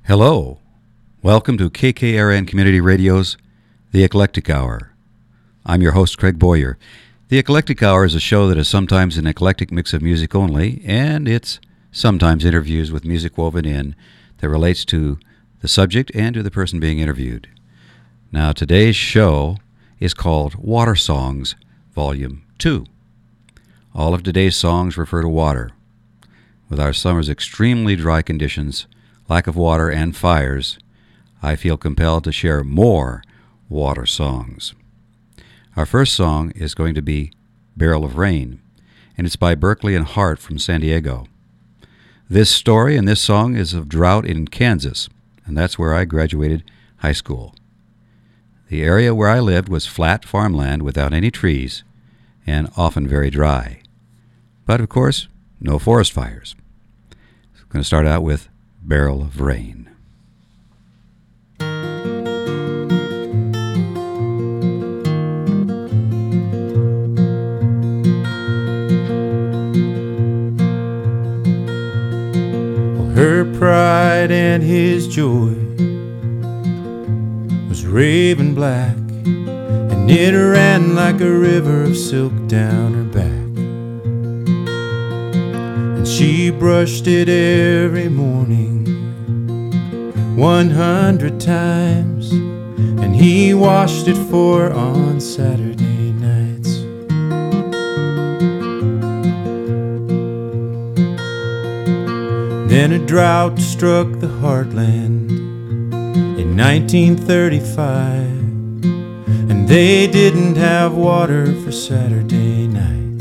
Hello. Welcome to KKRN Community Radio's The Eclectic Hour. I'm your host, Craig Boyer. The Eclectic Hour is a show that is sometimes an eclectic mix of music only, and it's sometimes interviews with music woven in that relates to the subject and to the person being interviewed. Now, today's show is called Water Songs, Volume 2. All of today's songs refer to water. With our summer's extremely dry conditions, lack of water, and fires, I feel compelled to share more water songs. Our first song is going to be Barrel of Rain, and it's by Berkeley and Hart from San Diego. This story and this song is of drought in Kansas, and that's where I graduated high school. The area where I lived was flat farmland without any trees, and often very dry. But of course, no forest fires. So I'm going to start out with Barrel of Rain. Her pride and his joy was raven black, and it ran like a river of silk down her back. And she brushed it every morning 100 times, and he washed it for her on Saturday nights. Then a drought struck the heartland in 1935, and they didn't have water for Saturday nights.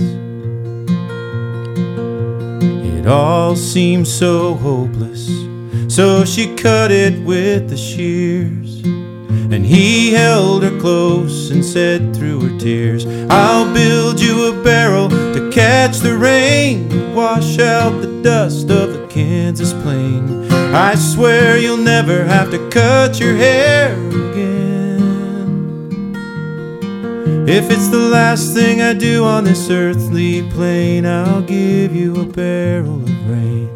It all seemed so hopeless, so she cut it with the shears, and he held her close and said through her tears, I'll build you a barrel to catch the rain, to wash out the dust of the Kansas plain. I swear you'll never have to cut your hair again. If it's the last thing I do on this earthly plane, I'll give you a barrel of rain.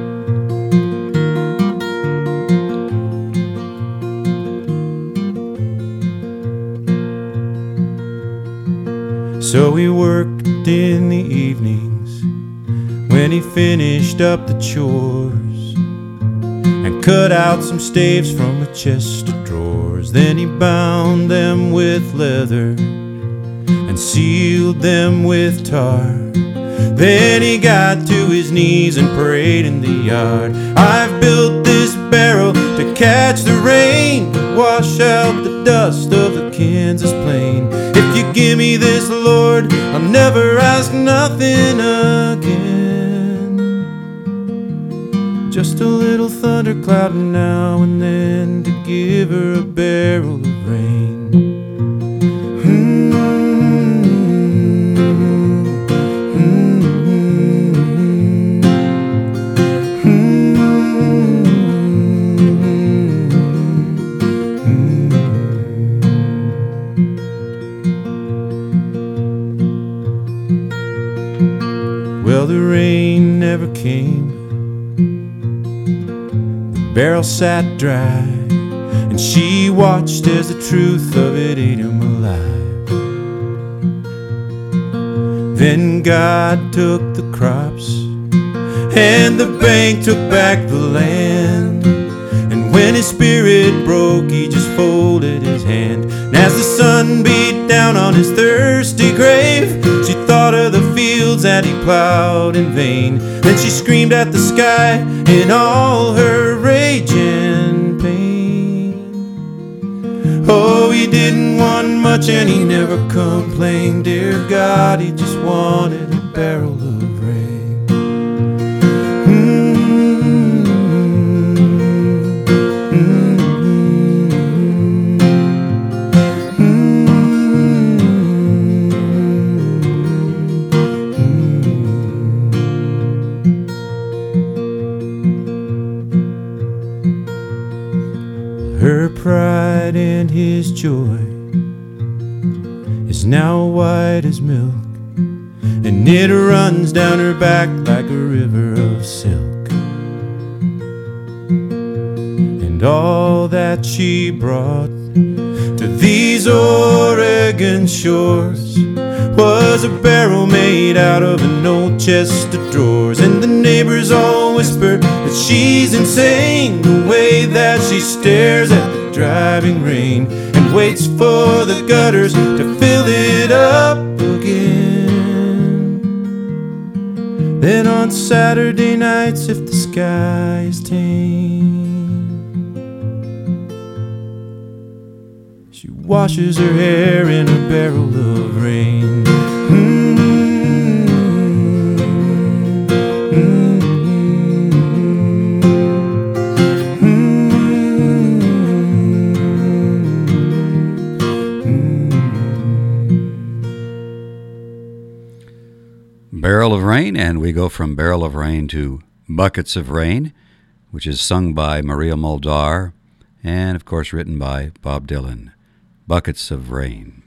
So he worked in the evenings when he finished up the chores, and cut out some staves from a chest of drawers. Then he bound them with leather and sealed them with tar. Then he got to his knees and prayed in the yard. I've built this barrel to catch the rain, to wash out the dust of the Kansas plain. If you give me this, Lord, I'll never ask nothing again. Just a little thundercloud now and then to give her a barrel of rain. Well, the rain never came. The barrel sat dry, and she watched as the truth of it ate him alive. Then God took the crops, and the bank took back the land. And when his spirit broke, he just folded his hand. And as the sun beat down on his thirsty grave, she thought of the fields that he plowed in vain. Then she screamed at the sky in all her rage and pain. Oh, he didn't want much and he never complained. Dear God, he just wanted a barrel of rain. Her pride and his joy is now white as milk, and it runs down her back like a river of silk. and all that she brought to these Oregon shores was a barrel made out of an old chest of drawers. And the neighbors all whisper that she's insane, the way that she stares at the driving rain and waits for the gutters to fill it up again. Then on Saturday nights, if the sky is tame, she washes her hair in a barrel of rain. Barrel of Rain, and we go from Barrel of Rain to Buckets of Rain, which is sung by Maria Muldaur and, of course, written by Bob Dylan. Buckets of Rain.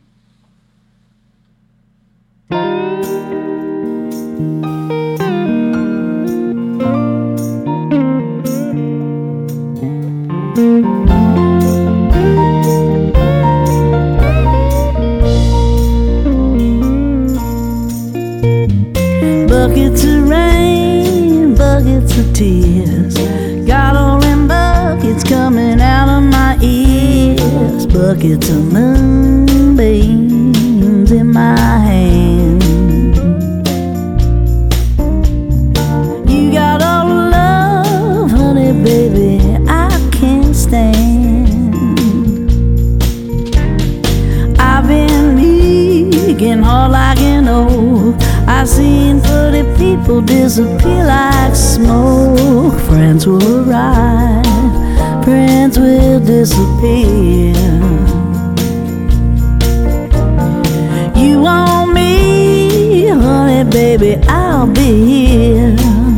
Buckets of rain, buckets of tears, got all them buckets coming out of my ears. Buckets of moonbeams in my hand. You got all the love, honey, baby, I can't stand. I've been weak and hard like an oak. I've seen 30 people disappear like smoke. Friends will arrive, friends will disappear. You want me, honey, baby, I'll be here.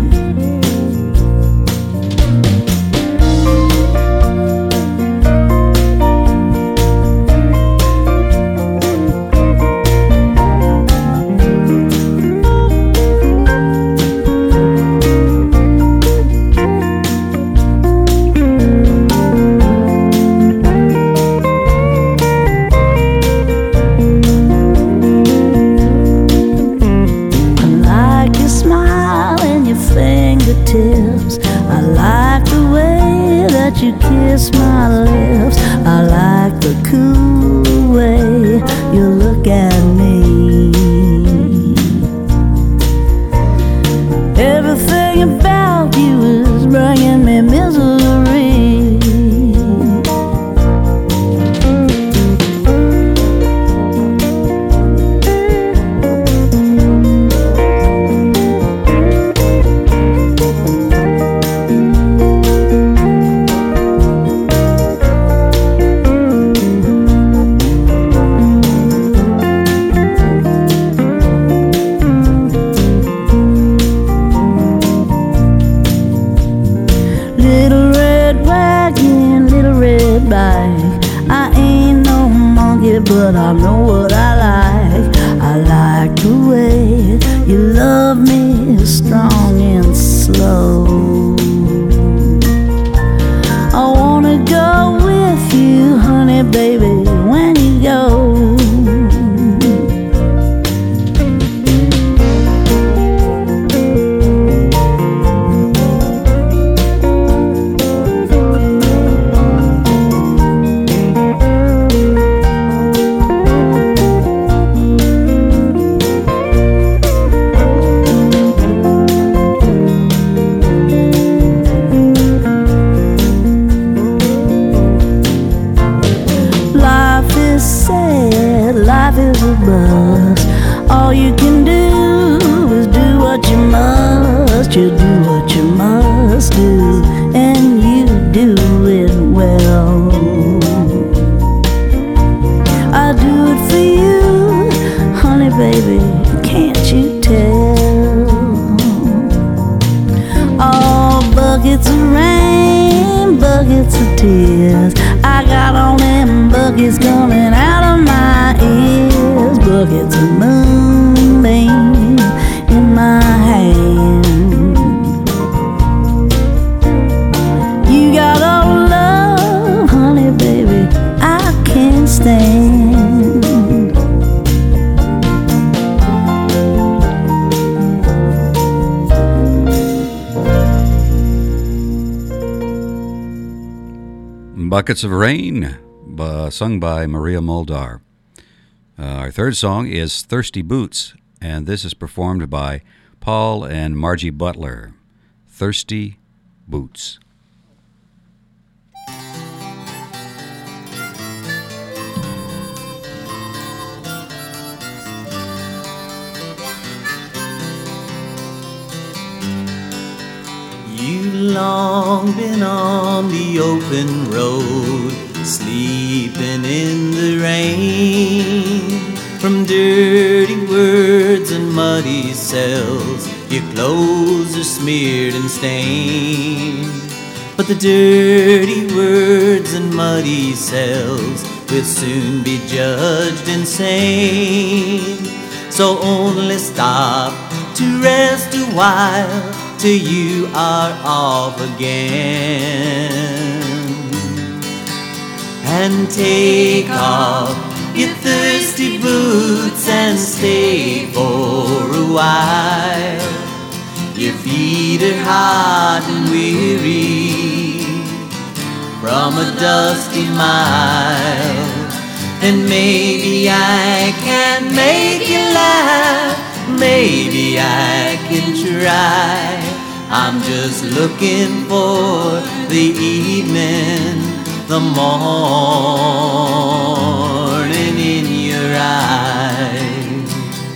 I like the way that you kiss my lips. I like the cool way you look at me. Everything about you is bringing me misery. I ain't no monkey, but I know what I like. I like the way you love me strong and slow. I wanna go with you, honey, baby, when you go. Life is a buzz. All you can do is do what you must. You do what you must do, and you do it well. I do it for you, honey, baby, can't you tell? All buckets of rain, buckets of tears, I got all them buckets coming out of my ears. Buckets of moonbeams in my hand. You got all the love, Buckets of Rain, sung by Maria Muldaur. Our third song is Thirsty Boots, and this is performed by Paul and Margie Butler. Thirsty Boots. You've long been on the open road, sleeping in the rain. From dirty words and muddy cells, your clothes are smeared and stained. But the dirty words and muddy cells will soon be judged insane. So only stop to rest a while till you are off again. And take off your thirsty boots and stay for a while. Your feet are hot and weary from a dusty mile. And maybe I can make you laugh, maybe I can try. I'm just looking for the evening, the morning in your eyes.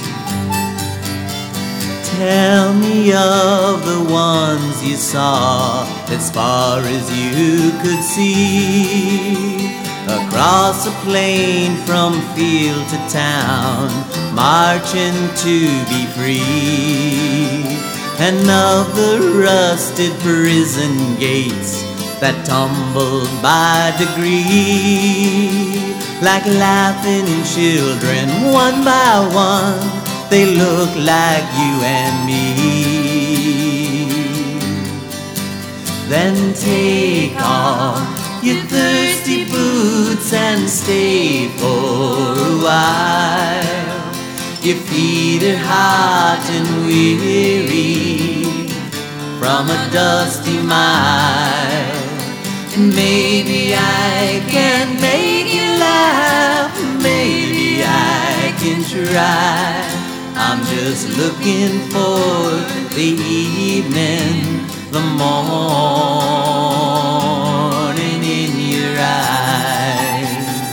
Tell me of the ones you saw as far as you could see, across a plain from field to town, marching to be free. And of the rusted prison gates that tumbled by degree, like laughing children, one by one, they look like you and me. Then take off your thirsty boots and stay for a while. Your feet are hot and weary from a dusty mile. Maybe I can make you laugh, maybe I can try. I'm just looking for the evening, the morning in your eyes.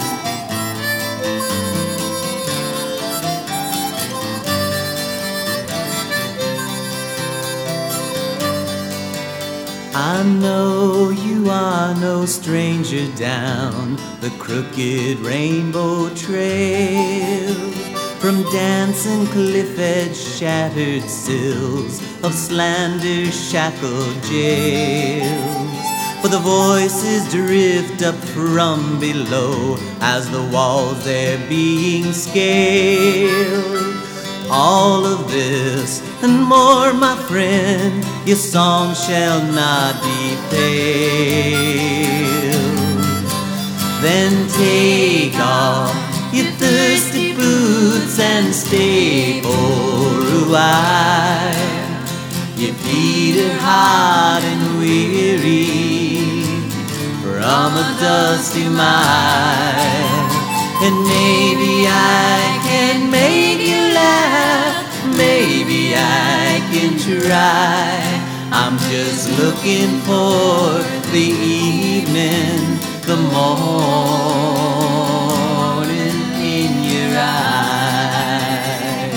I know you are no stranger down the crooked rainbow trail, from dancing cliff edge shattered sills of slander shackled jails. For the voices drift up from below as the walls they're being scaled. All of this and more, my friend, your song shall not be failed. Then take off your thirsty boots and stay for a while. Your feet are hot and weary from a dusty mile. And maybe I can make you laugh, maybe I can try. I'm just looking for the evening, the morning in your eyes.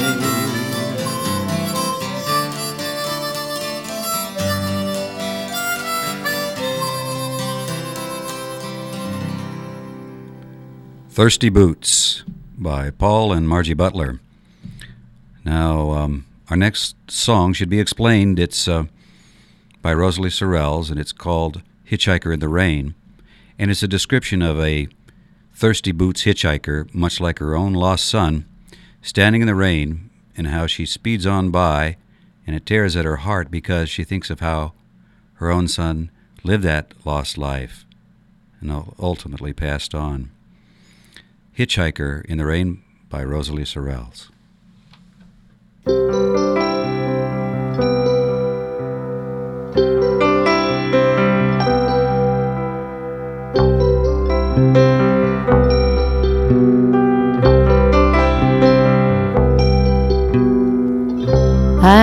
Thirsty Boots by Paul and Margie Butler. Now, our next song should be explained. It's by Rosalie Sorrells, and it's called Hitchhiker in the Rain. And it's a description of a thirsty boots hitchhiker, much like her own lost son, standing in the rain, and how she speeds on by, and it tears at her heart because she thinks of how her own son lived that lost life and ultimately passed on. Hitchhiker in the Rain by Rosalie Sorrells.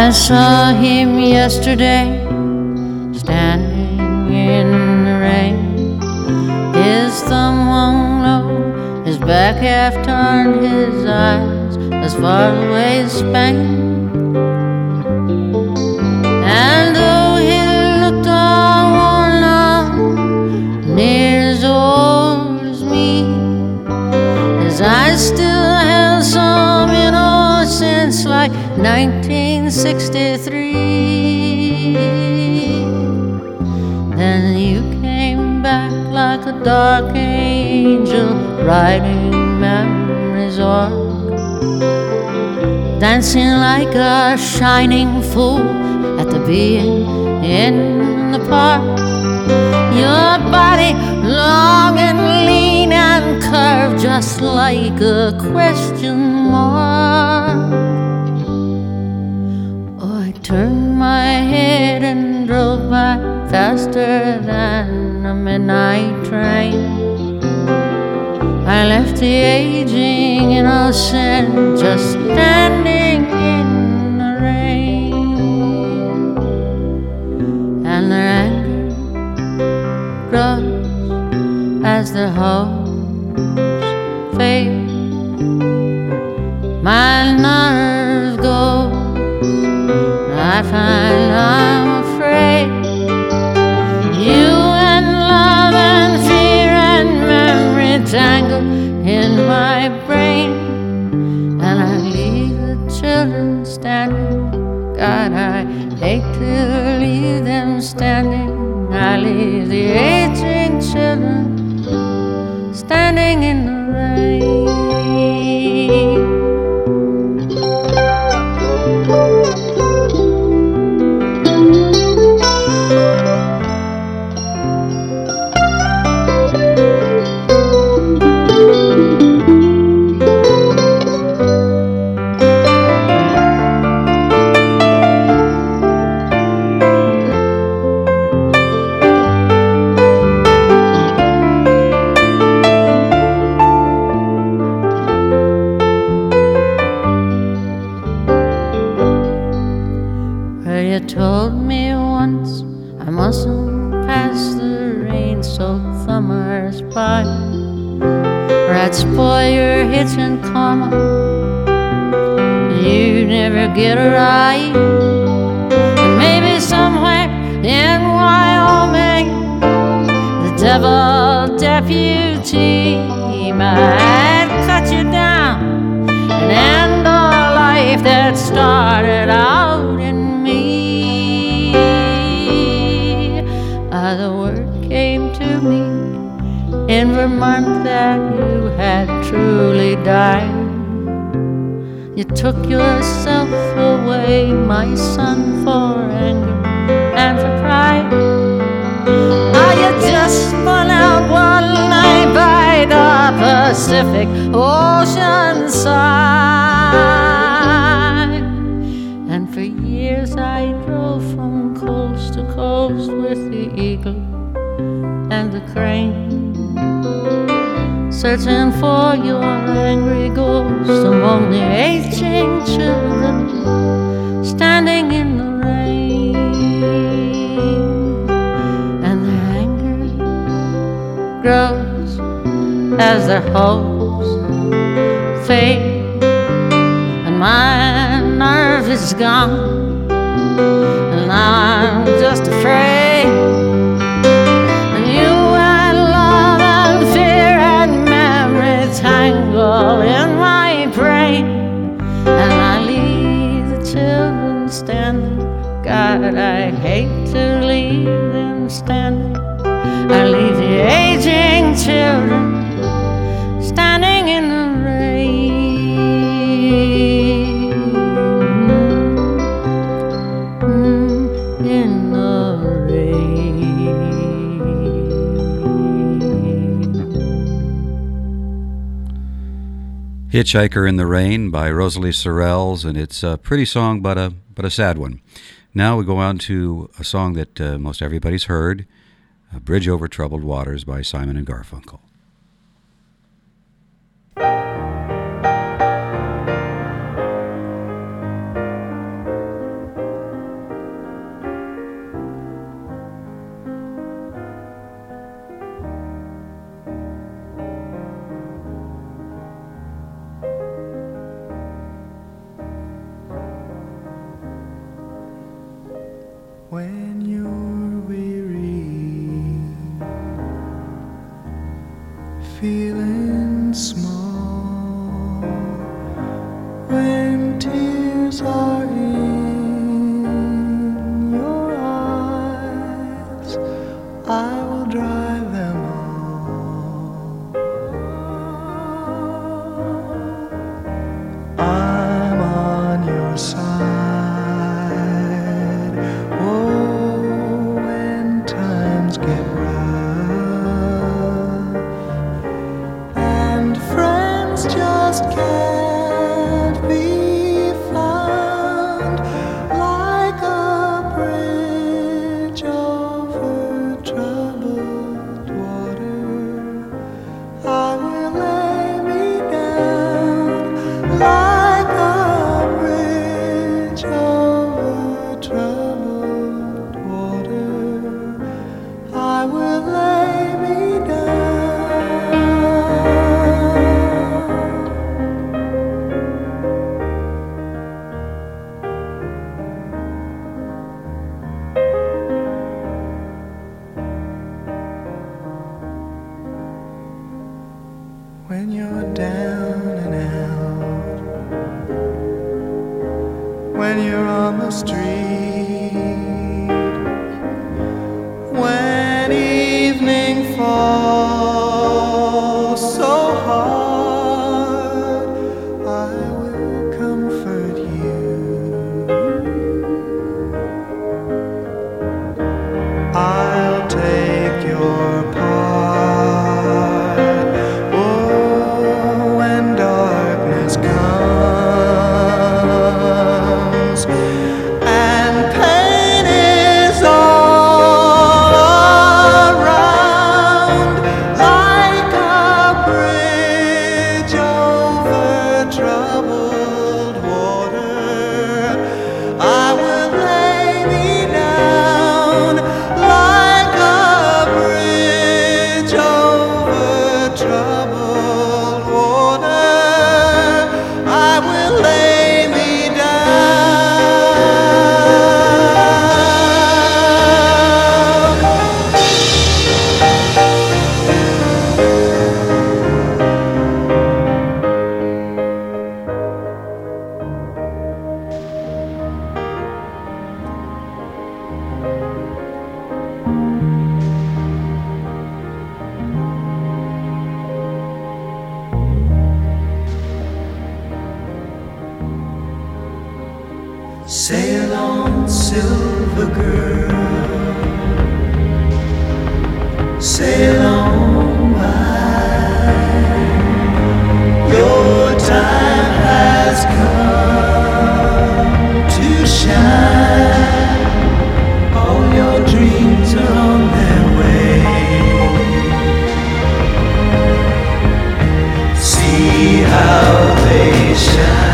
I saw him yesterday, standing in the rain. His thumb hung low, his back half turned, his eyes as far away as Spain. And though he looked all worn out, near as old as me, his eyes still held some innocence like 1963. Then you came back like a dark angel riding memory's arc, dancing like a shining fool at the being in the park. Your body long and lean and curved just like a question mark. Oh, I turned my head and drove by faster than a midnight train. I left the aging innocent just standing in the rain. And their anger grows as their hopes fade. My nerve goes, I find I'm afraid. You and love and fear and memory tangle in my brain. And I leave the children standing. God, I hate to leave them standing. I leave the aging children standing in the rain. Told me once I mustn't pass the rain-soaked thumbers by, or I'd spoil your hitching karma. You'd never get a ride. And maybe somewhere in Wyoming, the devil deputy might cut you down and end a life that started out in me. The word came to me in Vermont that you had truly died. You took yourself away, my son, for anger and for pride. You just spun out one night by the Pacific Ocean side. And for years I drove from coast to coast with the eagle and the crane, searching for your angry ghost among the aging children standing in the rain. And their anger grows as their hopes fade, and my nerve is gone. And I'm just afraid. And you and love and fear and memory tangle in my brain. And I leave the children standing. God, I hate to leave them standing. I leave the aging children standing in the rain. Hitchhiker in the Rain by Rosalie Sorrells, and it's a pretty song, but a sad one. Now we go on to a song that most everybody's heard, Bridge Over Troubled Waters by Simon and Garfunkel. feeling small when tears are in your eyes. I will dry them all. I'm on your side. Oh, when times get just can't be found, like a bridge over troubled water. I will lay me down, like a bridge over troubled water. I will lay me down. When you're down and out, when you're on the street, when evening falls so hard, I will comfort you. I'll take your part. Sail on, silver girl, sail on by. Your time has come to shine. All your dreams are on their way. See how they shine.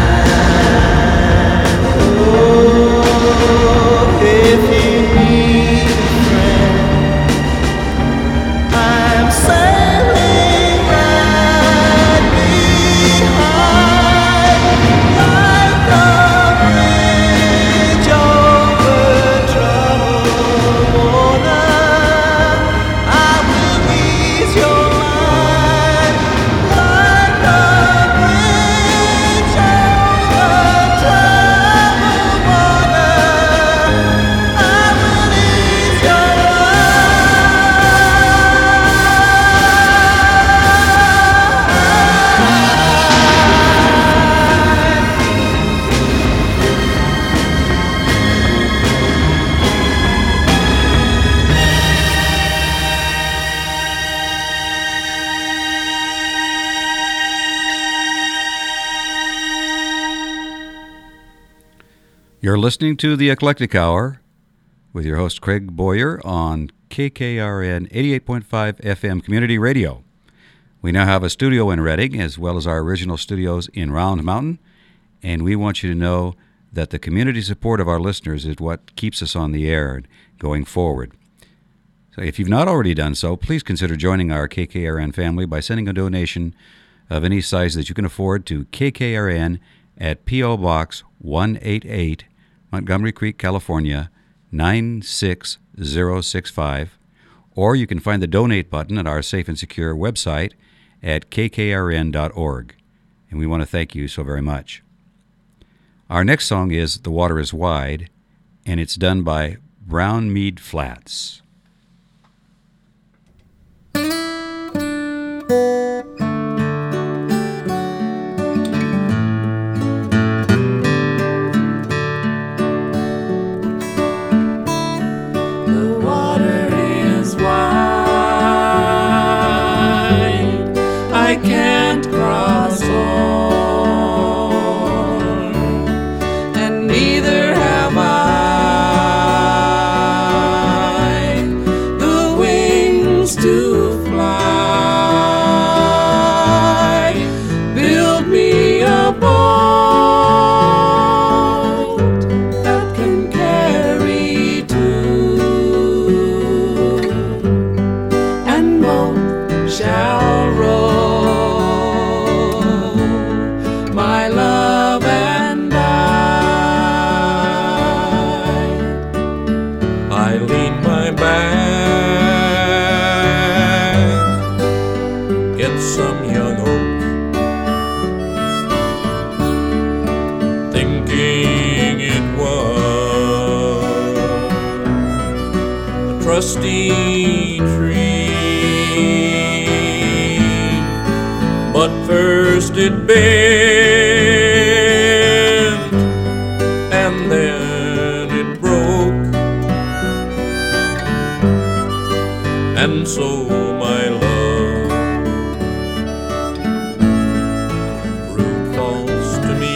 You're listening to The Eclectic Hour with your host Craig Boyer on KKRN 88.5 FM Community Radio. We now have a studio in Redding as well as our original studios in Round Mountain, and we want you to know that the community support of our listeners is what keeps us on the air going forward. So if you've not already done so, please consider joining our KKRN family by sending a donation of any size that you can afford to KKRN at P.O. Box 188, Montgomery Creek, California, 96065, or you can find the donate button at our Safe and Secure website at kkrn.org, and we want to thank you so very much. Our next song is The Water is Wide, and it's done by Brown Mead Flats. I can't cross on, and neither have I the wings to fly. Build me a boat that can carry two, and both shall row. My love and I lean my back, get some young oak, thinking it was a trusty tree, but first it bent, and then it broke, and so my love proved false to me.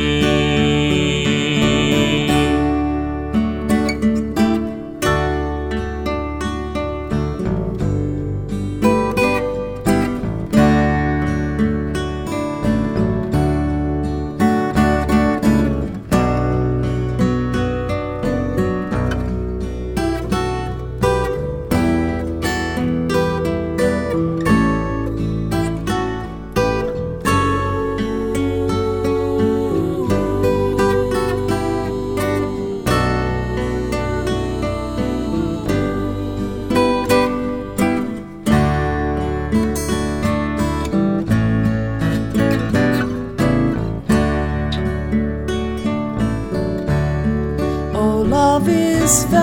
Oh, love is fair,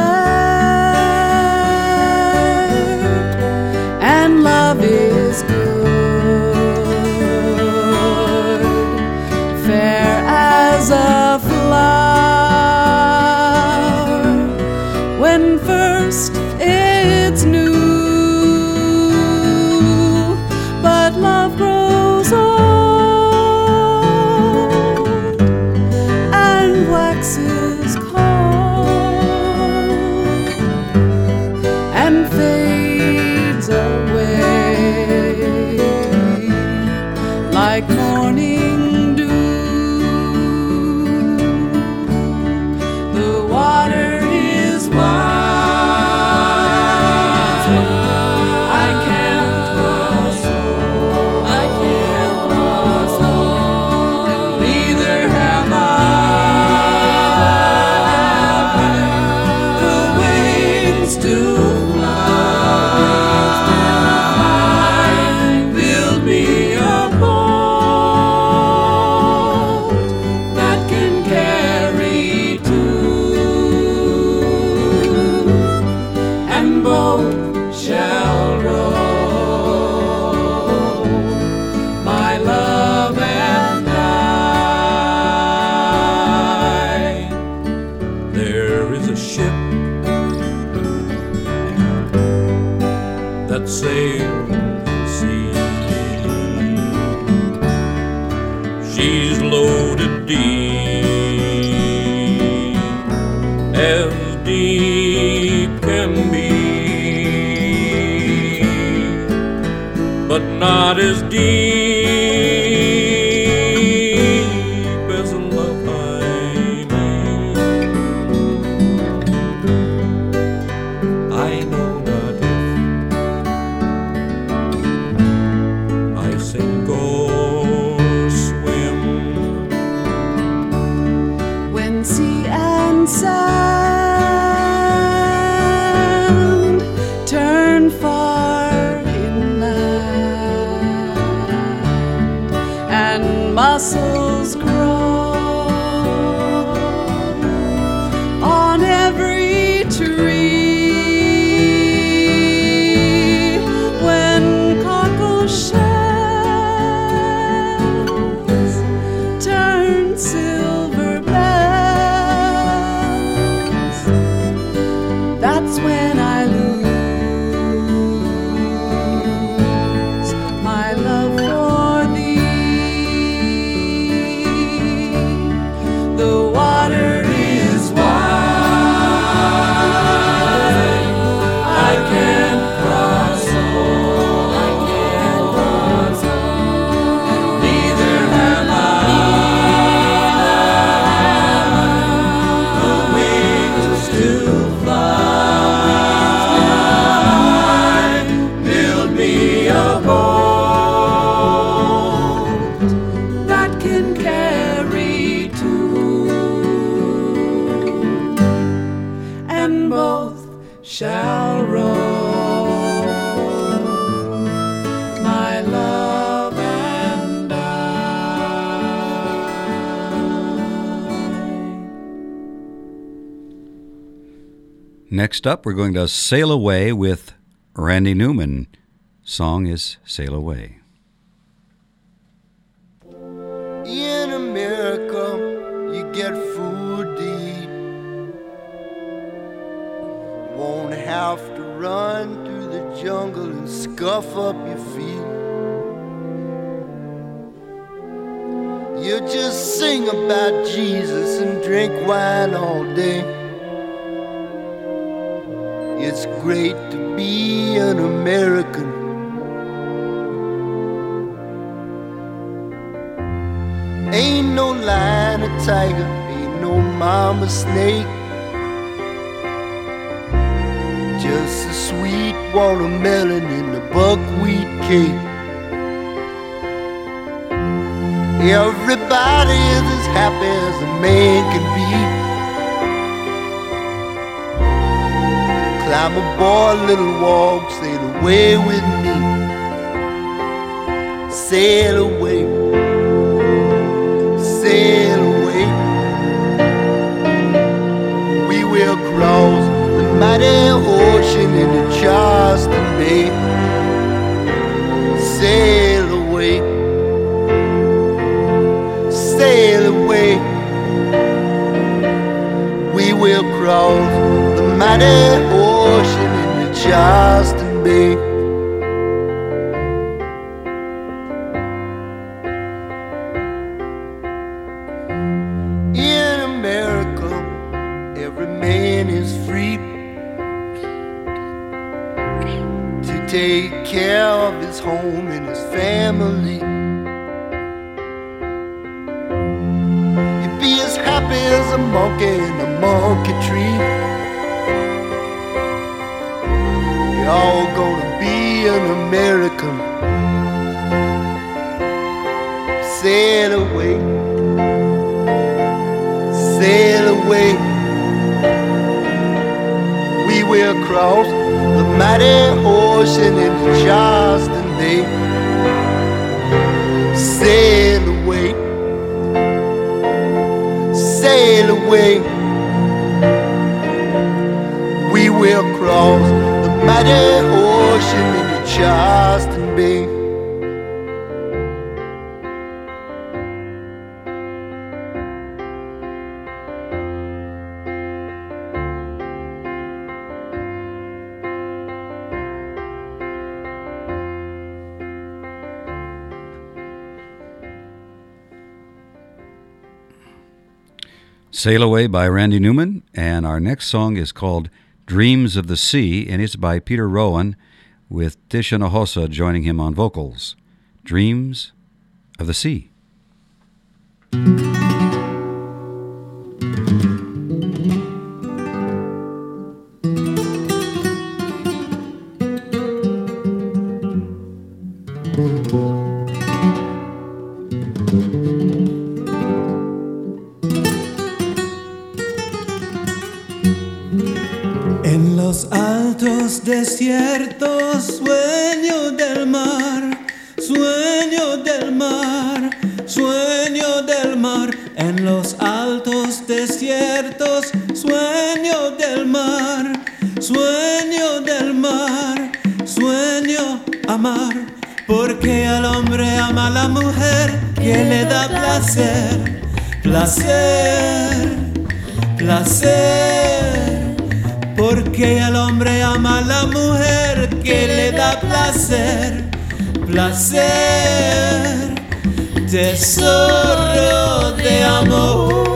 and love is good, fair as a flower when first it's new, but love grows old and waxes cold and fades away like morning dew. The water is wide, I can't cross on, I can't cross on, and neither have I the wings to fly. Build me a boat that can carry two, and both shall row. My love and I. There is a ship that sails the sea. She's loaded deep, as deep can be, but not as deep as a love I need. I know not if I sink or swim when sea and sand turn far inland. Next up, we're going to Sail Away with Randy Newman. Song is Sail Away. In America, you get food to eat. Won't have to run through the jungle and scuff up your feet. You just sing about Jesus and drink wine all day. It's great to be an American. Ain't no lion or tiger, ain't no mama snake. Just a sweet watermelon in the buckwheat cake. Everybody is as happy as a man can be. Climb aboard, little walk, sail away with me. Sail away, sail away. We will cross the mighty ocean into Charleston Bay. Sail away, sail away. We will cross the mighty ocean into Charleston Bay. In America, every man is free to take care of his home and his family. Be as happy as a monkey in a monkey tree. You're all gonna be an American. Sail away, sail away. We will cross the mighty ocean into Charleston Bay. Sail away, sail away. We will cross the mighty ocean into Charleston Bay. Sail Away by Randy Newman, and our next song is called Dreams of the Sea, and it's by Peter Rowan with Tish Hinojosa joining him on vocals. Dreams of the Sea. En los altos desiertos, sueño del mar, sueño del mar, sueño del mar. En los altos desiertos, sueño del mar, sueño del mar, sueño amar. Porque el hombre ama a la mujer que le da placer, placer, placer. Porque el hombre ama a la mujer que le da placer, placer, tesoro de amor.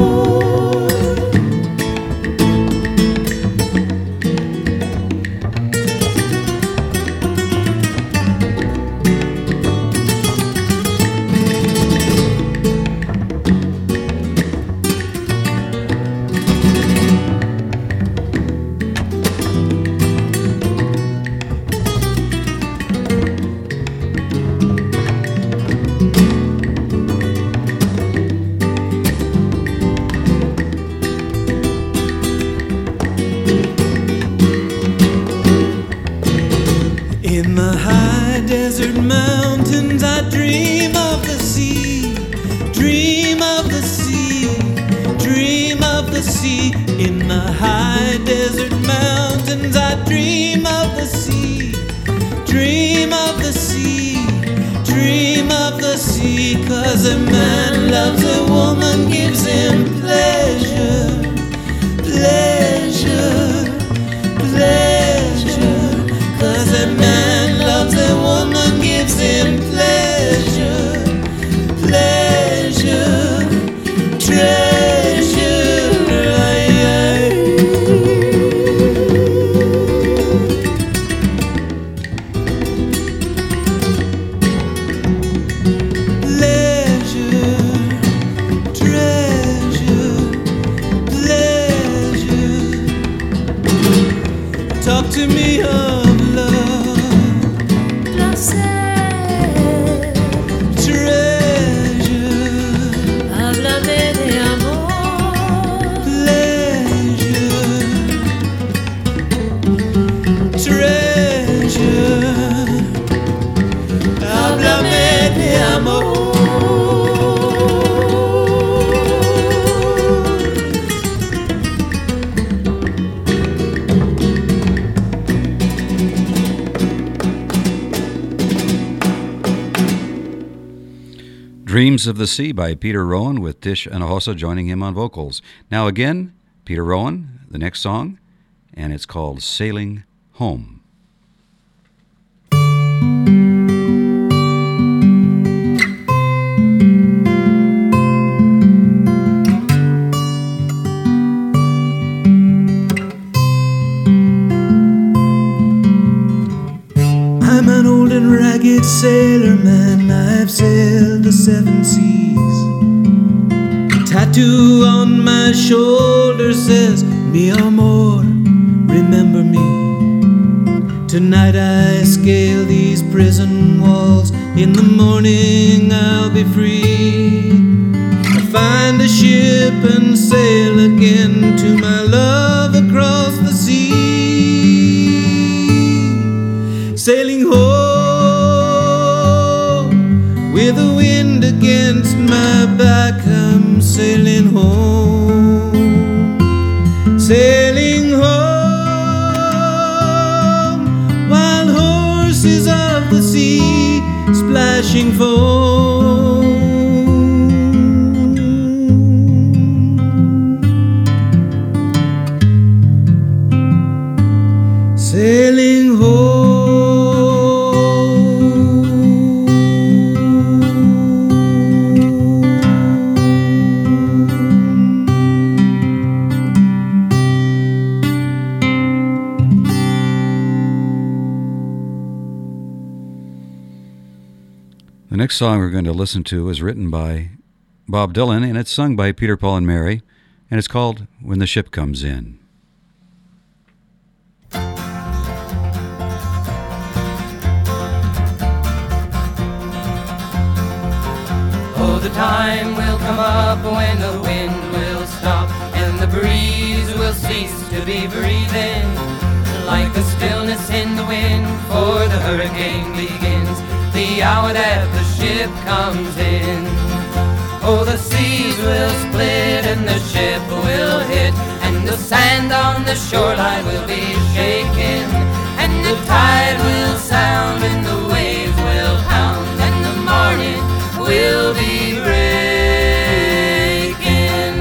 In the high desert mountains I dream of the sea, dream of the sea, dream of the sea. In the high desert mountains I dream of the sea, dream of the sea, dream of the sea. 'Cause a man loves a woman, gives him pleasure, pleasure, pleasure. 'Cause a man loves a woman, gives him pleasure, pleasure, treasure. Talk to me of love, placer, treasure, háblame de amor, pleasure, treasure, háblame de amor. Dreams of the Sea by Peter Rowan, with Tish Anahosa joining him on vocals. Now again, Peter Rowan, the next song, and it's called Sailing Home. I'm an old and ragged sailor man, I've sailed the 7 seas. A tattoo on my shoulder says, Mi amor, remember me. Tonight I scale these prison walls, in the morning I'll be free. I find a ship and sail again to my love across the sea. Sailing home with the wind against my back, I'm sailing home, sailing home, wild horses of the sea, splashing foam. Sailing home. The next song we're going to listen to is written by Bob Dylan, and it's sung by Peter, Paul, and Mary, and it's called When the Ship Comes In. Oh, the time will come up when the wind will stop and the breeze will cease to be breathing. Like the stillness in the wind for the hurricane begins, the hour that the ship comes in. Oh, the seas will split and the ship will hit, and the sand on the shoreline will be shaken, and the tide will sound and the waves will hound, and the morning will be breaking.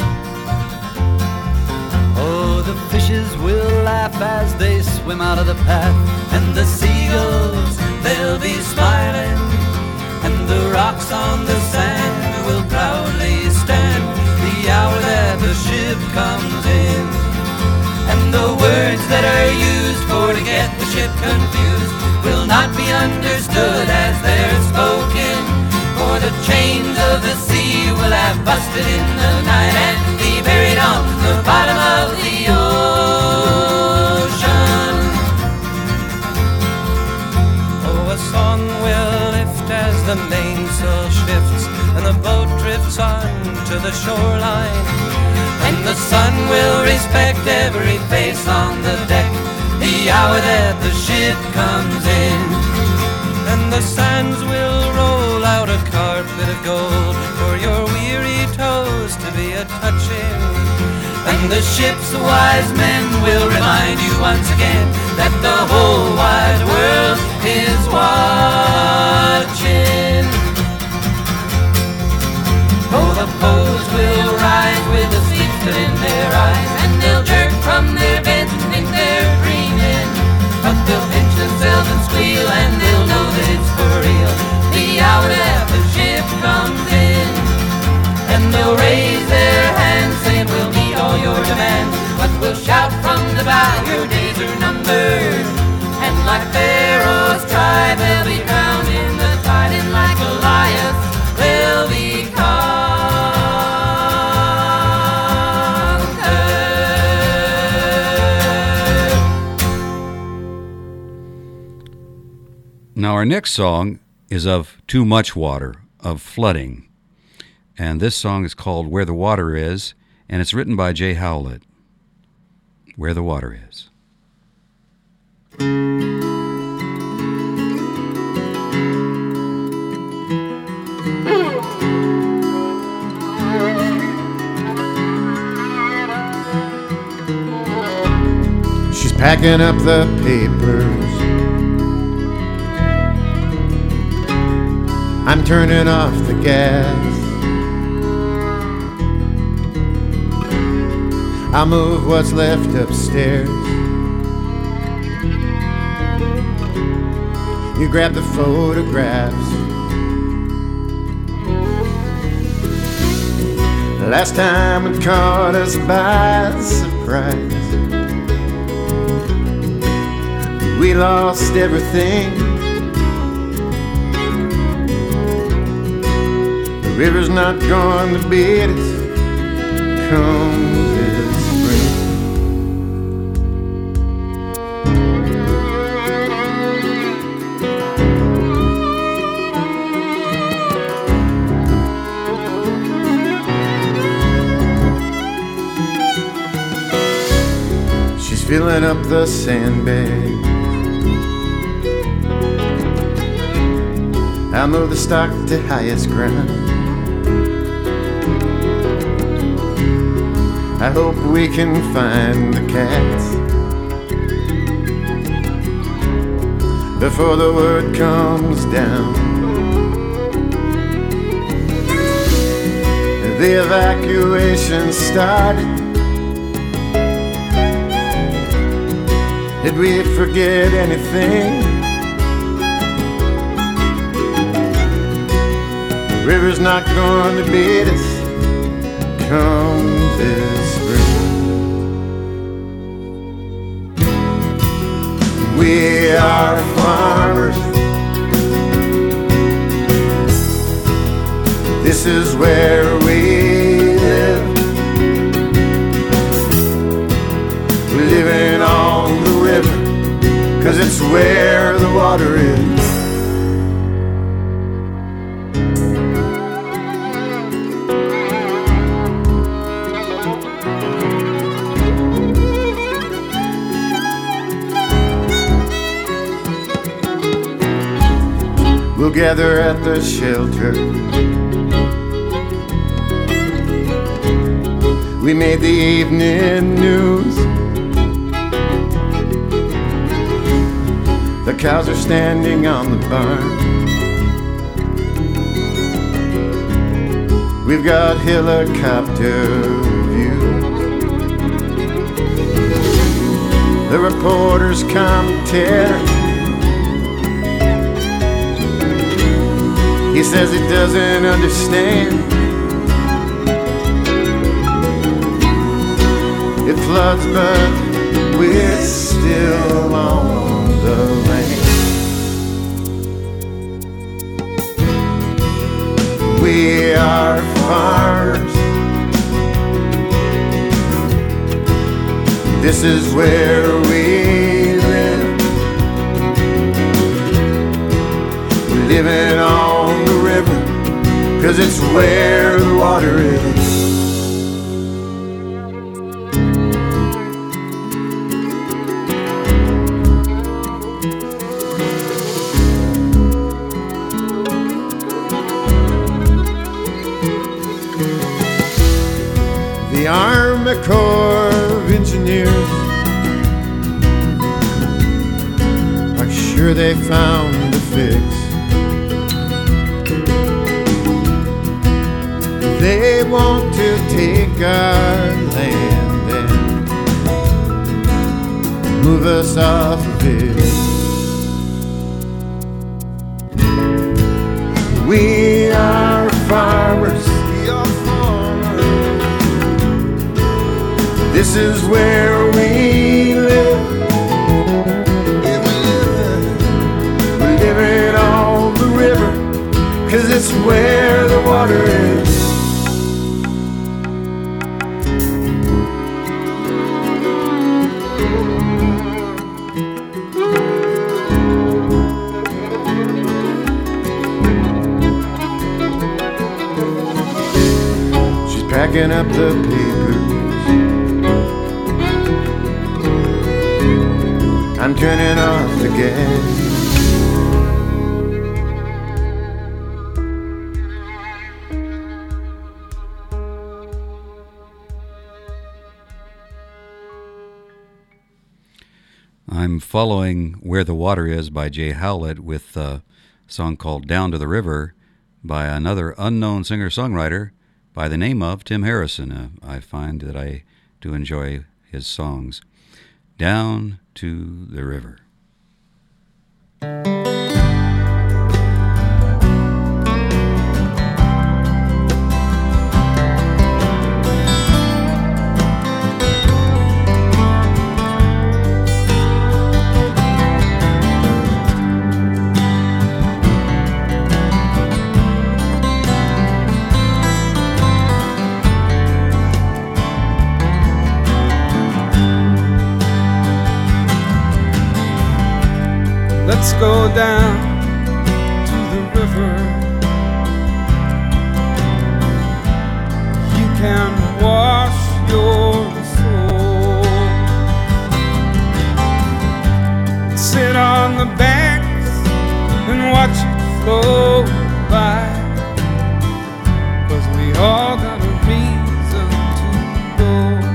Oh, the fishes will laugh as they swim out of the path, and the seagulls, they'll be smiling, and the rocks on the sand will proudly stand the hour that the ship comes in. And the words that are used for to get the ship confused will not be understood as they're spoken, for the chains of the sea will have busted in the night and be buried on the bottom of the ocean. Oh, a song will lift as the mainsail shifts and the boat drifts on to the shoreline, and the sun will respect every face on the deck the hour that the ship comes in. And the sands will roll out a carpet of gold for your weary toes to be a-touching, and the ship's wise men will remind you once again that the whole wide world is watching. Oh, the poes will rise with a secret in their eyes, and they'll jerk from their beds and think they're dreaming. But they'll pinch themselves and squeal, and they'll know that it's for real. The hour that the ship comes in, and they'll raise their hands saying we'll meet all your demands. But we'll shout from the bow, your days are numbered, and like Pharaoh's tribe they'll be drowned in the tide, and like Goliath they'll be conquered. Now our next song is of too much water, of flooding. And this song is called Where the Water Is, and it's written by Jay Howlett. Where the Water Is. She's packing up the papers. I'm turning off the gas. I'll move what's left upstairs. You grab the photographs. Last time it caught us by surprise. We lost everything. The river's not going to beat us come this spring. She's filling up the sandbag. I'll move the stock to highest ground. I hope we can find the cats before the word comes down. The evacuation started. Did we forget anything? The river's not going to beat us come this spring. We are farmers. This is where we live. We're living on the river, 'cause it's where the water is. We'll gather at the shelter. We made the evening news. The cows are standing on the barn. We've got helicopter views. The reporter's commentary. He says he doesn't understand. It floods, but we're still on the land. We are farmers. This is where we live. We're living on the river, 'cause it's where the water is. The Army Corps sure they found a fix. They want to take our land and move us off of it. We are farmers. We are farmers. This is where we live. We're living on the river, 'cause it's where the water is. Packing up the papers, I'm turning off the gas. I'm following Where the Water Is by Jay Howlett with a song called Down to the River by another unknown singer-songwriter by the name of Tim Harrison. I find that I do enjoy his songs. Down to the River. Let's go down to the river. You can wash your soul. Sit on the banks and watch it flow by, 'cause we all got a reason to go.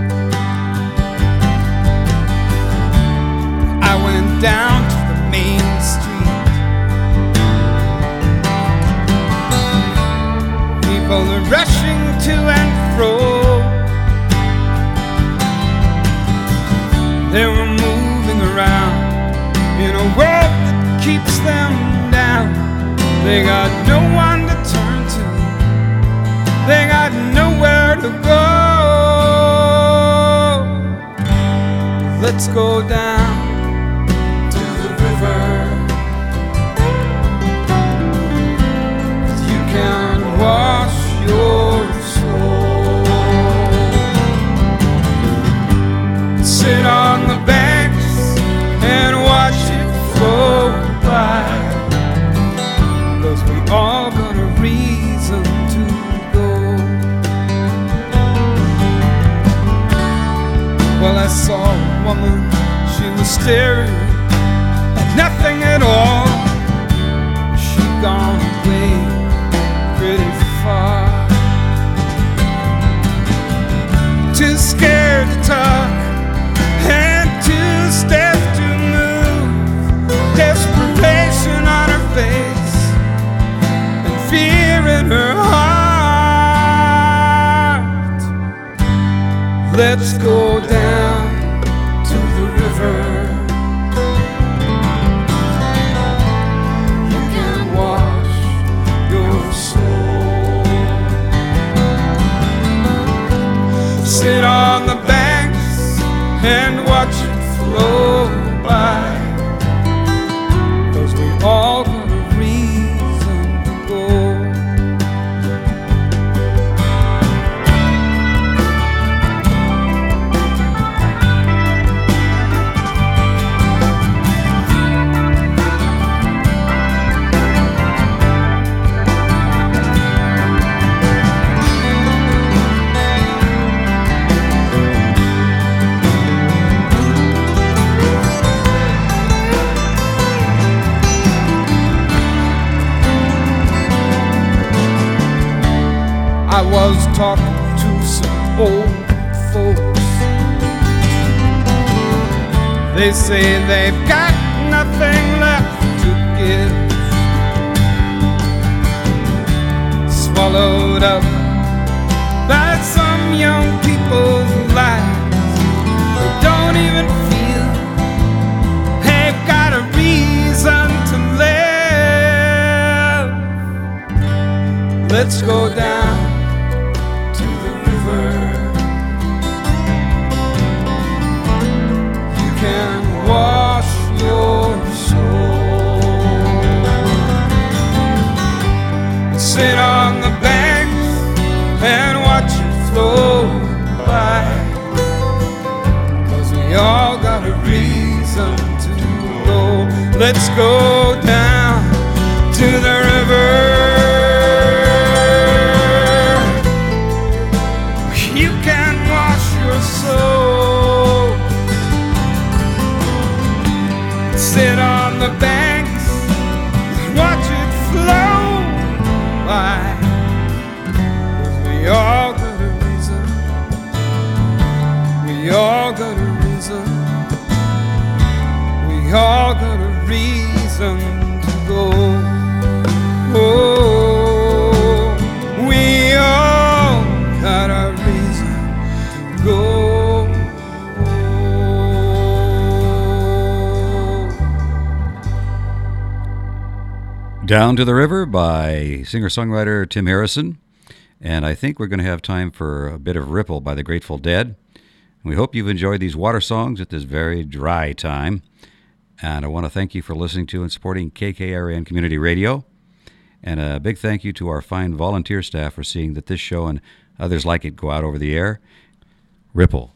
I went down to Main Street. People are rushing to and fro. They were moving around in a world that keeps them down. They got no one to turn to. They got nowhere to go. Let's go down. You can wash your soul. Sit on the banks and watch it flow by, 'cause we all got a reason to go. Well, I saw a woman, she was staring at nothing at all. She'd gone away pretty far, too scared to talk and too stiff to move. Desperation on her face and fear in her heart. Let's go down to the river. Sit on the banks and watch it flow by, 'cause we all got a reason to go. I was talking to some old folks. They say they've got nothing left let's go down to the river. You can wash your soul and sit on the banks and watch it flow by. 'Cause we all got a reason to go. Let's go down to the river. You can wash your soul, sit on the banks and watch it flow by. 'Cause we all got a reason, we all got a reason, we all got a reason to go. Oh, we all got a reason to go. Down to the River by singer-songwriter Tim Harrison. And I think we're going to have time for a bit of Ripple by the Grateful Dead. We hope you've enjoyed these water songs at this very dry time. And I want to thank you for listening to and supporting KKRN Community Radio. And a big thank you to our fine volunteer staff for seeing that this show and others like it go out over the air. Ripple.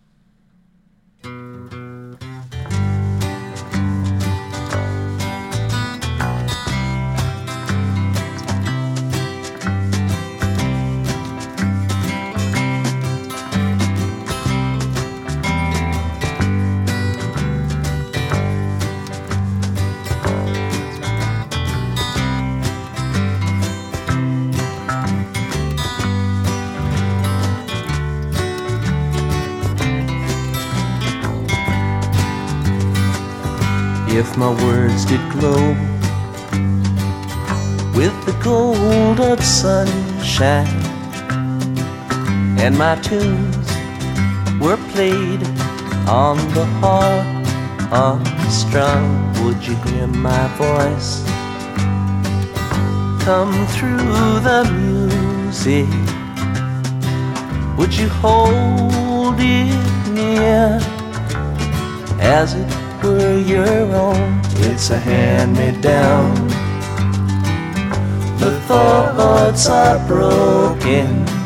If my words did glow with the gold of sunshine, and my tunes were played on the harp unstrung, would you hear my voice come through the music? Would you hold it near as it were your own? It's a hand-me-down. The thoughts are broken.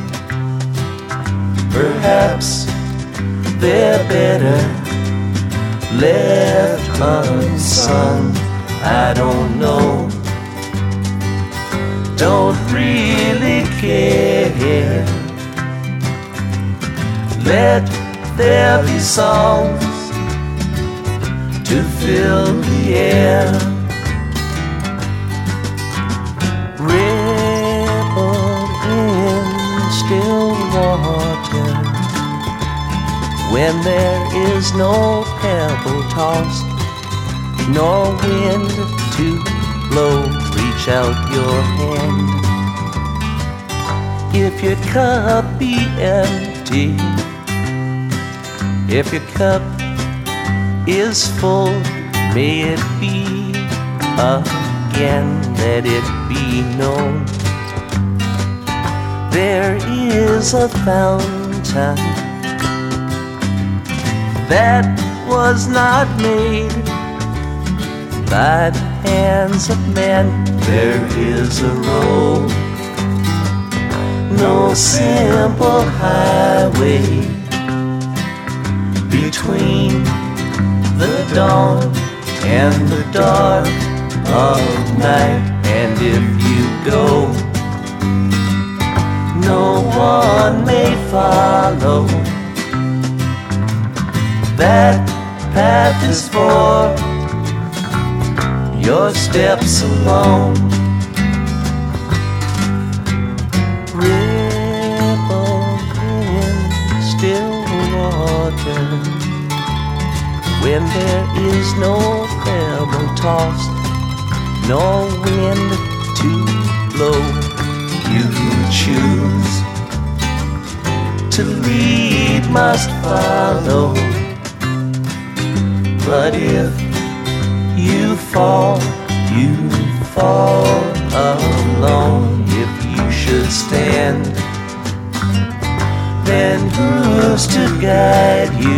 Perhaps they're better left unsung. I don't know. Don't really care. Let there be songs to fill the air. Ripple in still water when there is no pebble tossed, nor wind to blow. Reach out your hand. If your cup be empty, if your cup is full, may it be again, let it be known. There is a fountain that was not made by the hands of men. There is a road, no simple highway between the dawn and the dark of night. And if you go, no one may follow. That path is for your steps alone. Ripple in still water when there is no pebble tossed, no wind to blow. You choose to lead, must follow. But if you fall alone. If you should stars to guide you.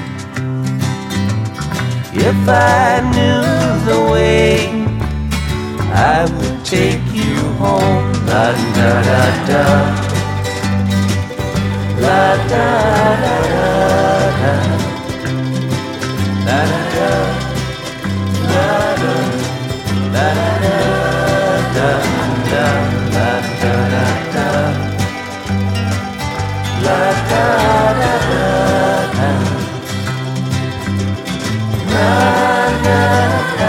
If I knew the way, I would take you home. La da da da, la da da da da, la da da, la da, la da da da da, la da da da, la da da da da, la da da.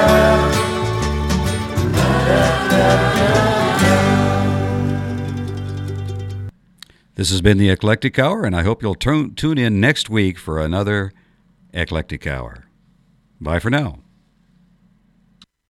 This has been the Eclectic Hour, and I hope you'll tune in next week for another Eclectic Hour. Bye for now.